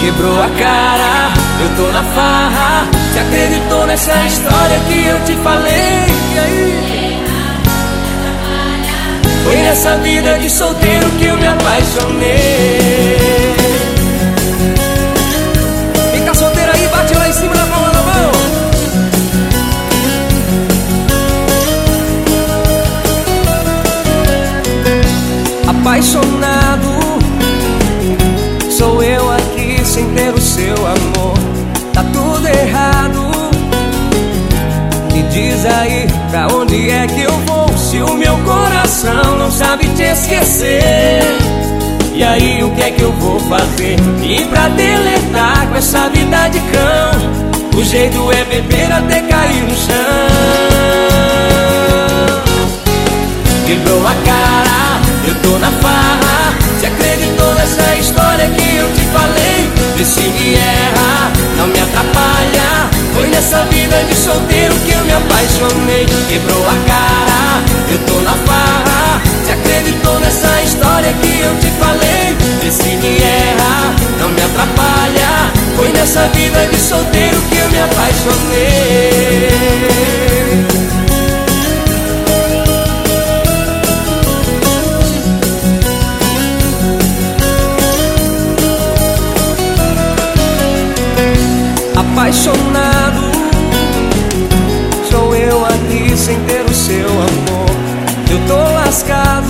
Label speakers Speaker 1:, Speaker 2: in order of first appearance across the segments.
Speaker 1: quebrou a cara, eu tô na farra. Você acreditou nessa história que eu te falei? E aí? Foi nessa vida de solteiro que eu me apaixonei. Fica solteiro aí, bate lá em cima da palma da mão. Apaixonado sou eu aqui sem ter o seu amor. Tá tudo errado. Me diz aí pra onde é que eu vou, se o meu coração não sabe te esquecer. E aí o que é que eu vou fazer? E pra deletar com essa vida de cão, o jeito é beber até cair no chão. Quebrou a cara, eu tô na farra. Se acreditou nessa história que eu te falei? Vê se me erra, não me atrapalha. Foi nessa vida de solteiro que eu me apaixonei. Quebrou a cara, eu tô na farra. Se acreditou nessa história que eu te falei? Vê se me erra, não me atrapalha. Foi nessa vida de solteiro que eu me apaixonei. Apaixonado sou eu aqui sem ter o seu amor. Eu tô lascado.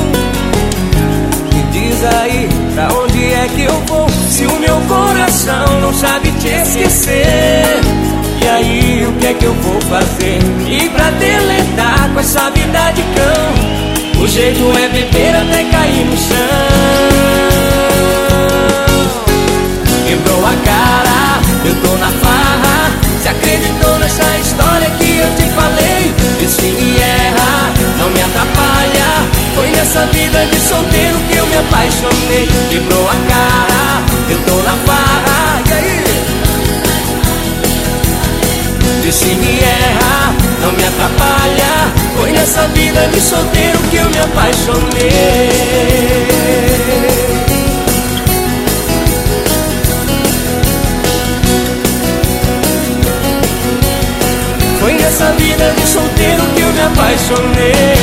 Speaker 1: Me diz aí pra onde é que eu vou, se o meu coração não sabe te esquecer. E aí o que é que eu vou fazer? E pra deletar com essa vida de cão, o jeito é beber até cair no chão. Quebrou a cara, eu tô na farra. Se acreditou nessa história que eu te falei? E se me erra, não me atrapalha. Foi nessa vida de solteiro que eu me apaixonei. Quebrou a cara, eu tô na farra. E aí? E se me erra, não me atrapalha. Foi nessa vida de solteiro que eu me apaixonei. Foi nessa vida de solteiro que eu me apaixonei.